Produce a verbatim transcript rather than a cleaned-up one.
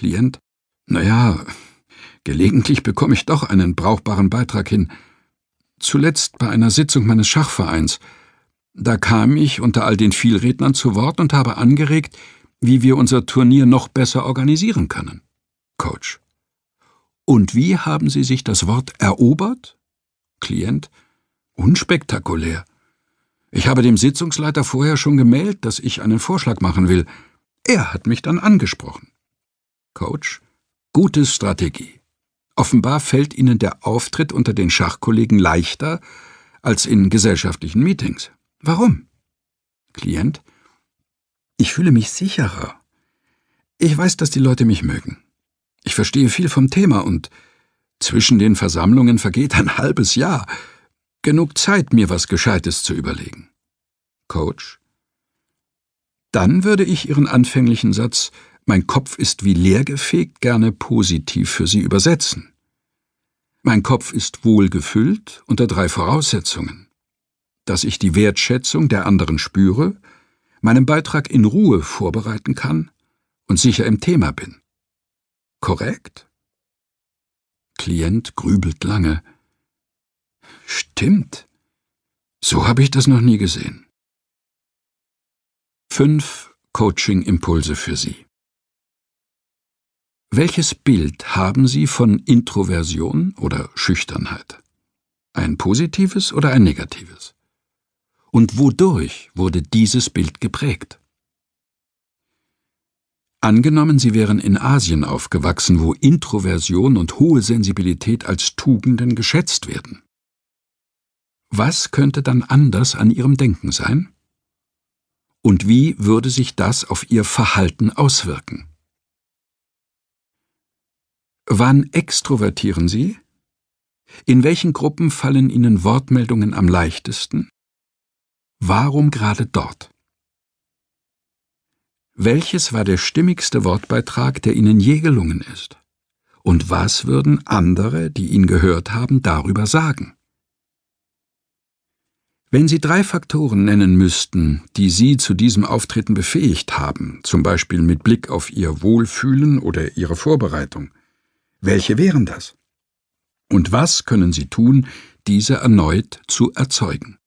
Klient: »Na ja, gelegentlich bekomme ich doch einen brauchbaren Beitrag hin. Zuletzt bei einer Sitzung meines Schachvereins. Da kam ich unter all den Vielrednern zu Wort und habe angeregt, wie wir unser Turnier noch besser organisieren können.« Coach: »Und wie haben Sie sich das Wort erobert?« Klient: »Unspektakulär. Ich habe dem Sitzungsleiter vorher schon gemeldet, dass ich einen Vorschlag machen will. Er hat mich dann angesprochen.« Coach: »Gute Strategie. Offenbar fällt Ihnen der Auftritt unter den Schachkollegen leichter als in gesellschaftlichen Meetings. Warum?« Klient: »Ich fühle mich sicherer. Ich weiß, dass die Leute mich mögen. Ich verstehe viel vom Thema und zwischen den Versammlungen vergeht ein halbes Jahr. Genug Zeit, mir was Gescheites zu überlegen.« Coach: »Dann würde ich Ihren anfänglichen Satz »Mein Kopf ist wie leergefegt« gerne positiv für Sie übersetzen. Mein Kopf ist wohl gefüllt unter drei Voraussetzungen: Dass ich die Wertschätzung der anderen spüre, meinen Beitrag in Ruhe vorbereiten kann und sicher im Thema bin. Korrekt?« Klient grübelt lange. »Stimmt. So habe ich das noch nie gesehen.« Fünf Coaching-Impulse für Sie. Welches Bild haben Sie von Introversion oder Schüchternheit? Ein positives oder ein negatives? Und wodurch wurde dieses Bild geprägt? Angenommen, Sie wären in Asien aufgewachsen, wo Introversion und hohe Sensibilität als Tugenden geschätzt werden. Was könnte dann anders an Ihrem Denken sein? Und wie würde sich das auf Ihr Verhalten auswirken? Wann extrovertieren Sie? In welchen Gruppen fallen Ihnen Wortmeldungen am leichtesten? Warum gerade dort? Welches war der stimmigste Wortbeitrag, der Ihnen je gelungen ist? Und was würden andere, die ihn gehört haben, darüber sagen? Wenn Sie drei Faktoren nennen müssten, die Sie zu diesem Auftreten befähigt haben, zum Beispiel mit Blick auf Ihr Wohlfühlen oder Ihre Vorbereitung, welche wären das? Und was können Sie tun, diese erneut zu erzeugen?